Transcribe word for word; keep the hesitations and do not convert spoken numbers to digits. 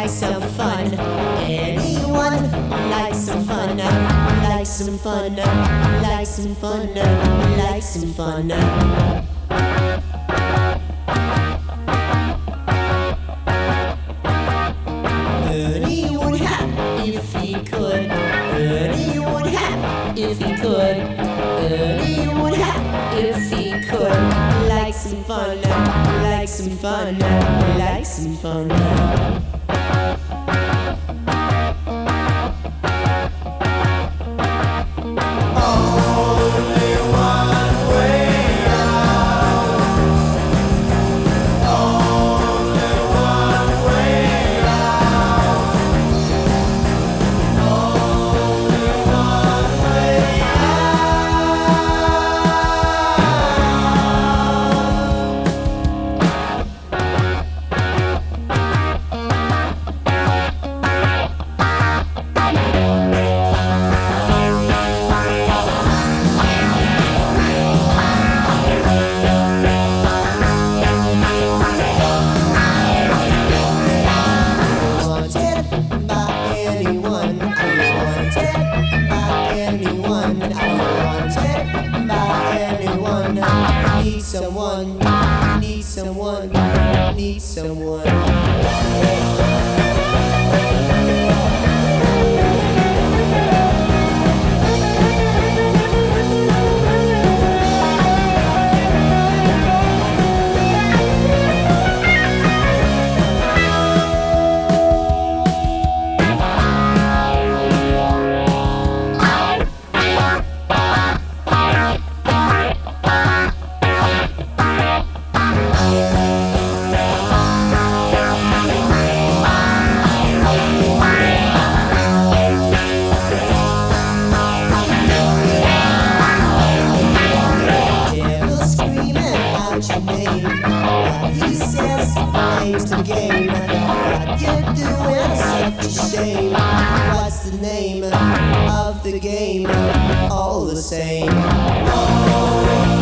like some fun? Anyone like some fun? Like some fun? Like some fun? Like some fun? Ernie would have if he could. Ernie would have if he could. Ernie would have if he could. Like some fun, like some fun, like some fun. Need someone, need someone, need someone. Your name, he says, name's the game. What you're doing, such a shame. What's the name of the game? All the same. Oh,